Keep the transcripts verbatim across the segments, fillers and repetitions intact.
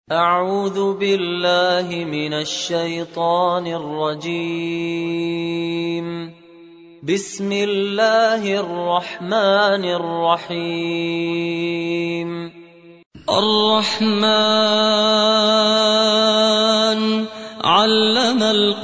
أعوذ بالله من الشيطان الرجيم. بسم الله الرحمن الرحيم. الرحمن علم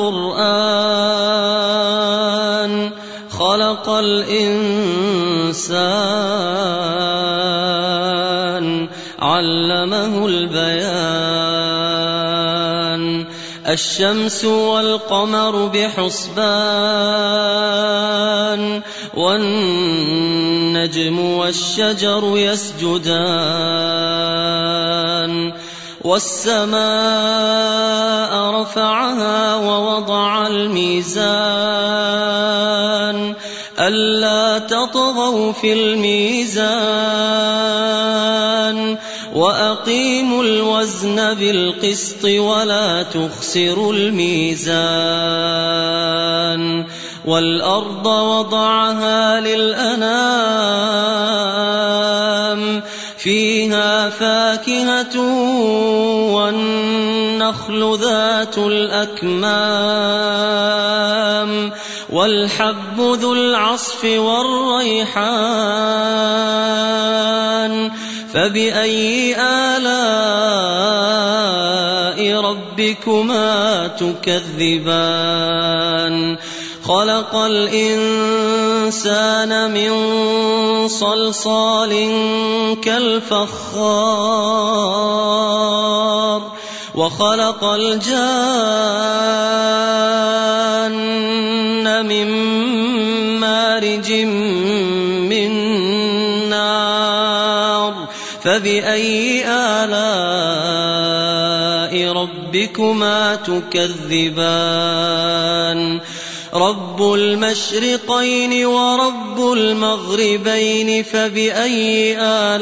القرآن خلق الإنسان علمه البيان. الشمس والقمر بحسبان والنجم والشجر يسجدان. والسماء رفعها ووضع الميزان ألا تطغوا في الميزان وأقيموا الوزن بالقسط ولا تخسروا الميزان. والأرض وضعها للأنام فيها فاكهة والنخل ذات الأكمام والحب ذو العصف والريحان. فبأي آلاء ربكما تكذبان؟ خلق الإنسان من صلصال كالفخار وخلق الجان من مارج من نار. فبأي آلاء ربكما تكذبان؟ رب المشرقين ورب المغربين فبأي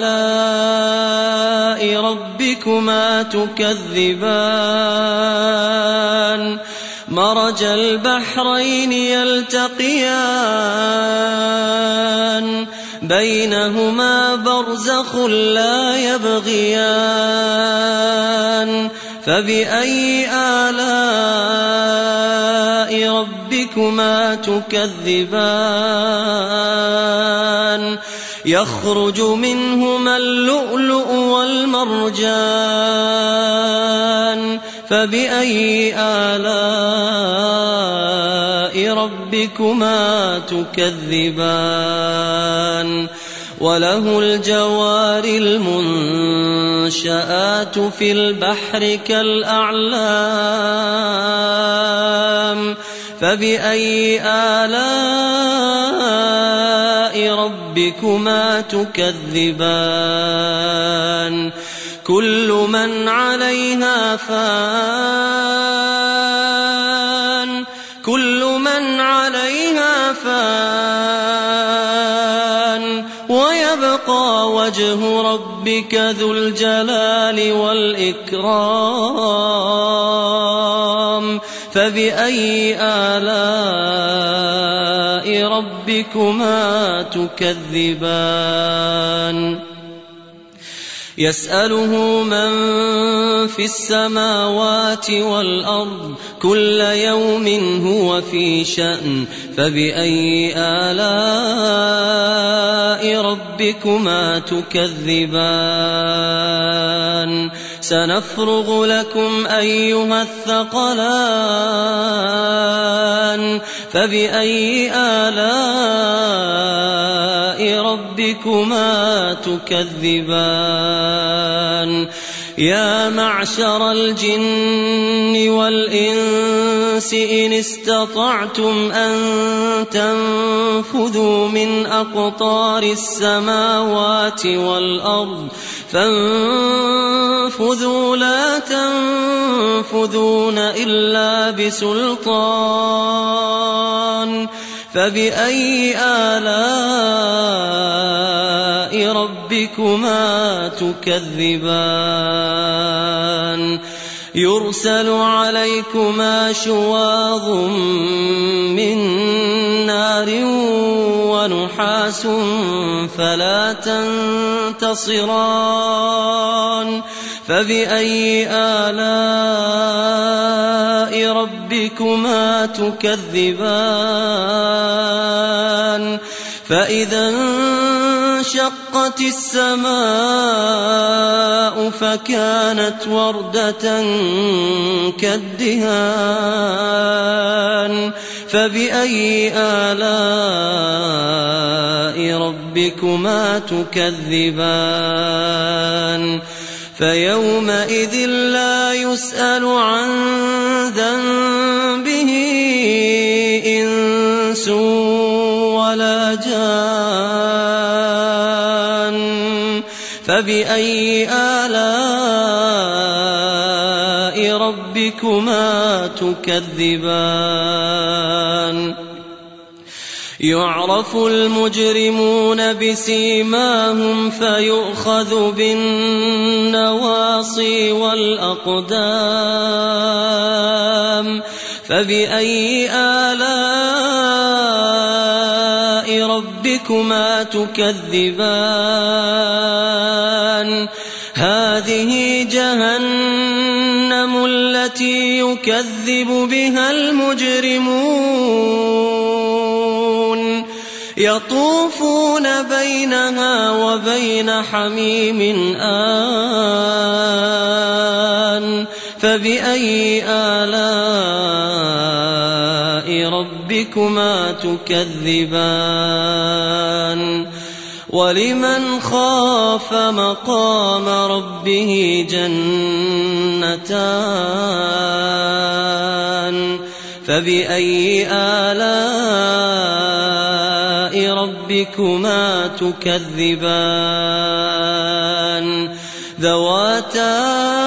آلاء ربكما تكذبان؟ مرج البحرين يلتقيان بينهما برزخ لا يبغيان. فبأي آلاء ربكما تكذبان؟ يخرج منهما اللؤلؤ والمرجان. فبأي آلاء ربكما تكذبان؟ وله الجوار المنشآت في البحر كالأعلام. فبأي آلاء ربكما تكذبان؟ كل من عليها فان كل من عليها فان ويبقى وجه ربك ذو الجلال والإكرام. فبأي آلاء ربكما تكذبان؟ يسأله من في السماوات والأرض كل يوم هو في شأن. فبأي آلاء ربكما تكذبان؟ سنفرغ لكم أيها الثقلان. فبأي آلاء ربكما تكذبان؟ يا معشر الجن والإنس إن استطعتم أن تنفذوا من أقطار السماوات والأرض فانفذوا لا تنفذون إلا بسلطان. فبأي آلاء ربكما تكذبان؟ يرسل عليكما شواظ من نار ونحاس فلا تنتصران فبأي آلاء ربكما تكذبان فإذا انشقت السماء فكانت وردة كالدهان فبأي آلاء ربكما تكذبان فيومئذ لا يسأل عن ذنبه إنس ولا جان فبأي آلاء ربكما تكذبان يعرف المجرمون بسيماهم فيؤخذ بالنواصي والأقدام فبأي آلاء ربكما تكذبان هذه جهنم التي يكذب بها المجرمون يطوفون بينها وبين حميم آن فبأي آلاء ربكما تكذبان ولمن خاف مقام ربه جنتان فبأي آلاء ربكما تكذبان ذواتا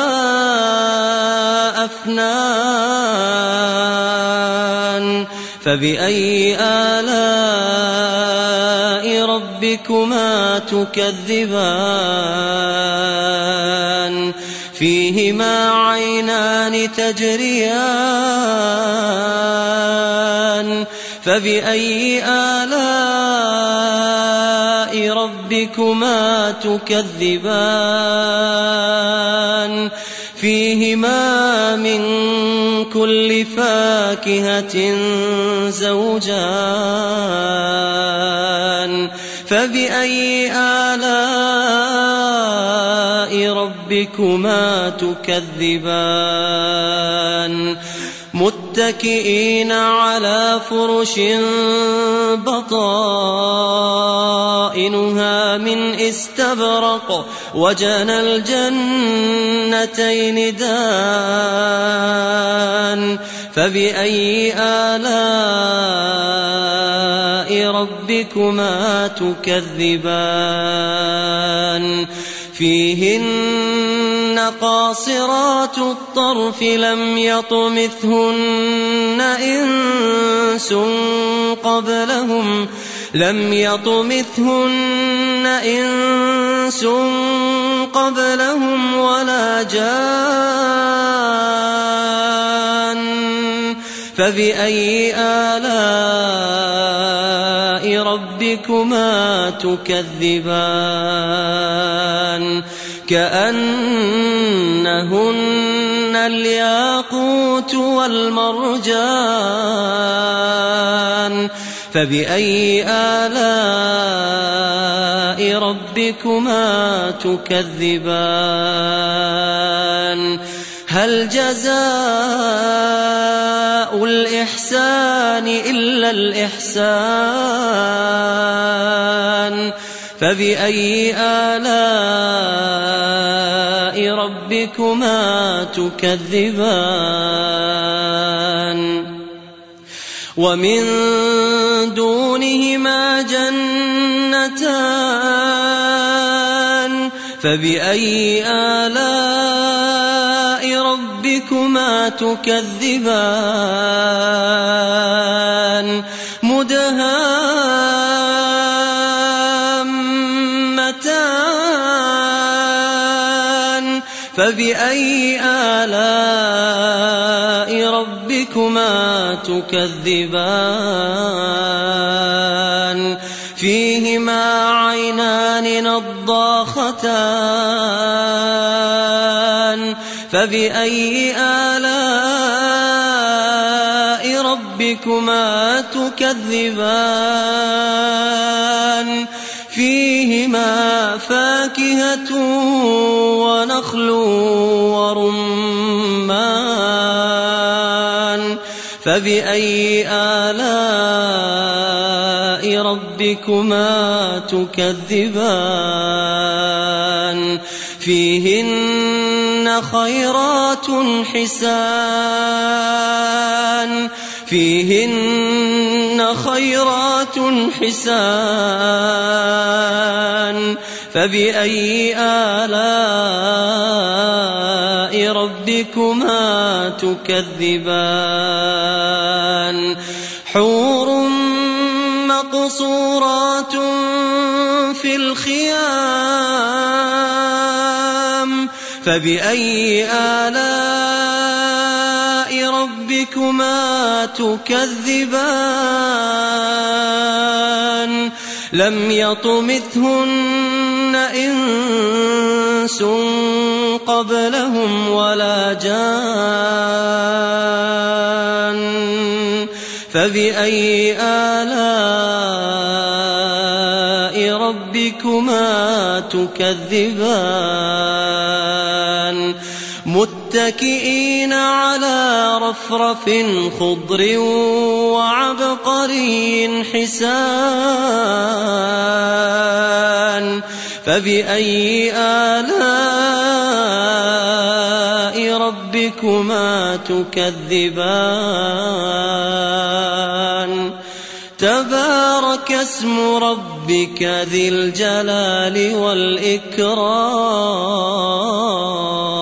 أفنان فبأي آلاء ربكما تكذبان فيهما عينان تجريان فبأي آلاء ربكما تكذبان فيهما من كل فاكهة زوجان فبأي آلاء ربكما تكذبان متكئين على فرش بطائنها من استبرق وجنى الجنتين دان فبأي آلاء ربكما تكذبان فيهن قاصرات الطرف لم يطمثهن إنس قبلهم لم يطمثهن إنس قبلهم ولا جان فبأي آلاء ربكما تكذبان كأنهن الياقوت والمرجان فبأي آلاء ربكما تكذبان هل جزاء الإحسان إلا الإحسان فبأي آلاء ربكما تكذبان ومن دونهما جنتان فبأي آلاء ربكما تكذبان مدهامتان فبأي آلاء ربكما تكذبان فيهما عينان نضاختان فبأي آلاء ربكما تكذبان فيهما فاكهة ونخل ورمان فبأي آلاء ربكما تكذبان فيهن خيرات حسان فيهن خيرات حسان فبأي آلاء ربكما تكذبان حور مقصورات في الخيام فبأي آلاء ربكما تكذبان لم يطمثهن إنس قبلهم ولا جان فبأي آلاء ربكما تكذبان متكئين على رفرف خضر وعبقري حسان فبأي آلاء ربكما تكذبان تبارك اسم ربك ذي الجلال والإكرام.